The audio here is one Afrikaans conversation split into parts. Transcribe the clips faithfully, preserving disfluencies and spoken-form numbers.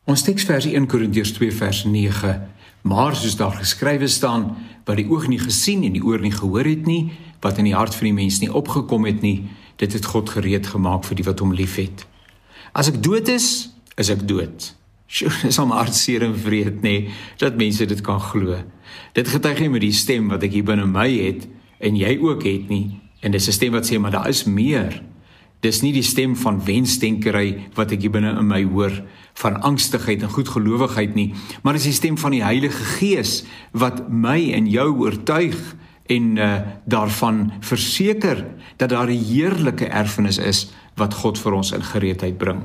Ons teksversie een Korintiërs twee vers nege, maar soos daar geskrywe staan, wat die oog nie gesien en die oor nie gehoor het nie, wat in die hart van die mens nie opgekom het nie, dit het God gereed gemaak vir die wat hom lief het. As ek dood is, is ek dood. Sjoe, dis al my hartseer en vreed, nee, dat mense dit kan glo. Dit getuig nie met die stem wat ek hier binne my het, en jy ook het nie, en dis 'n stem wat sê, maar daar is meer. Dis nie die stem van wensdenkery wat ek hier binne in my hoor, van angstigheid en goedgelowigheid nie, maar dis die stem van die Heilige Gees, wat my en jou oortuig, en uh, daarvan verseker, dat daar 'n heerlike erfenis is, wat God vir ons in gereedheid bring.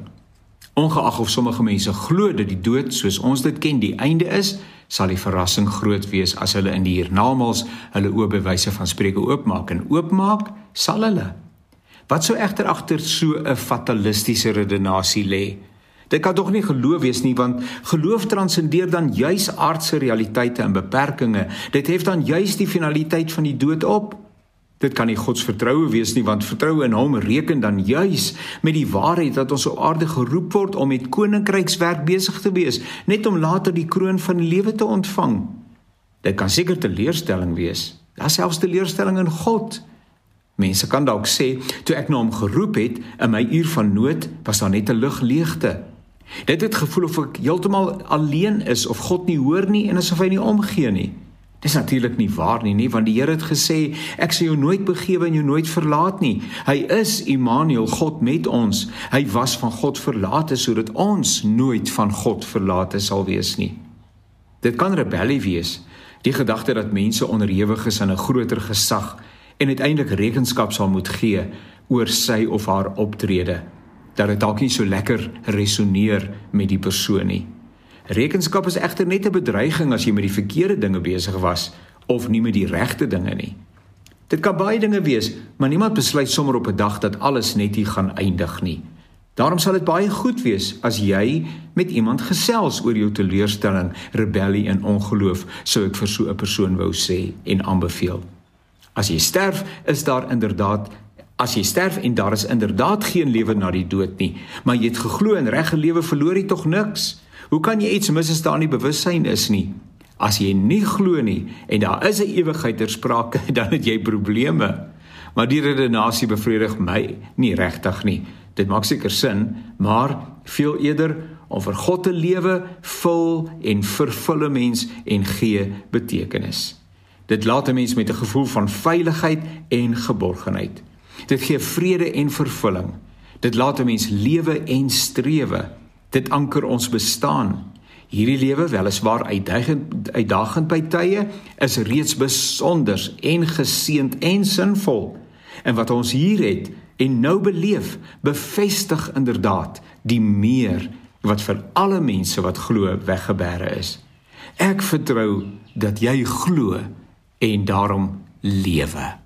Ongeag of sommige mense glo dat die dood, soos ons dit ken, die einde is, sal die verrassing groot wees as hulle in die hiernamaals hulle oë by wyse van spreuke oopmaak, en oopmaak sal hulle. Wat sou egter agter so 'n fatalistiese redenasie lê? Dit kan tog nie geloof wees nie, want geloof transcendeer dan juis aardse realiteite en beperkings. Dit hef dan juis die finaliteit van die dood op. Dit kan nie Gods vertroue wees nie, want vertroue in hom reken dan juis met die waarheid dat ons op aarde geroep word om met koninkrykswerk besig te wees, net om later die kroon van die lewe te ontvang. Dit kan seker teleurstelling wees, ja, selfs teleurstelling in God. Mense kan dalk sê, toe ek na hom geroep het, in my uur van nood, was daar net 'n lugleegte. Dit het gevoel of ek heeltemal alleen is, of God nie hoor nie, en asof hy nie omgee nie. Dis natuurlik nie waar nie, nie, want die Here het gesê, ek sal jou nooit begewe en jou nooit verlaat nie. Hy is Immanuel, God met ons. Hy was van God verlate, sodat ons nooit van God verlate sal wees nie. Dit kan rebellie wees, die gedagte dat mense onderhewig is aan 'n groter gesag, en uiteindelik rekenskap sal moet gee oor sy of haar optrede, dat dit dalk nie so lekker resoneer met die persoon nie. Rekenskap is egter net 'n bedreiging as jy met die verkeerde dinge besig was, of nie met die regte dinge nie. Dit kan baie dinge wees, maar niemand besluit sommer op 'n dag dat alles net hier gaan eindig nie. Daarom sal dit baie goed wees as jy met iemand gesels oor jou teleurstelling, rebellie en ongeloof, sou ek vir so 'n persoon wou sê en aanbeveel. As jy sterf, is daar inderdaad As jy sterf en daar is inderdaad geen lewe na die dood nie, maar jy het geglo en reg gelewe, verloor jy tog niks. Hoe kan jy iets mis as daar nie bewussyn is nie? As jy nie glo nie, en daar is 'n ewigheid ter sprake, dan het jy probleme. Maar die redenasie bevredig my nie regtig nie. Dit maak seker sin, maar veel eerder om vir God te lewe, vul en vervul 'n mens en gee betekenis. Dit laat 'n mens met 'n gevoel van veiligheid en geborgenheid. Dit gee vrede en vervulling. Dit laat 'n mens lewe en strewe. Dit anker ons bestaan. Hierdie lewe, weliswaar uitdagend, uitdagend by tye, is reeds besonders en geseënd en sinvol. En wat ons hier het en nou beleef, bevestig inderdaad die meer wat vir alle mense wat glo weggebere is. Ek vertrou dat jy glo en daarom lewe.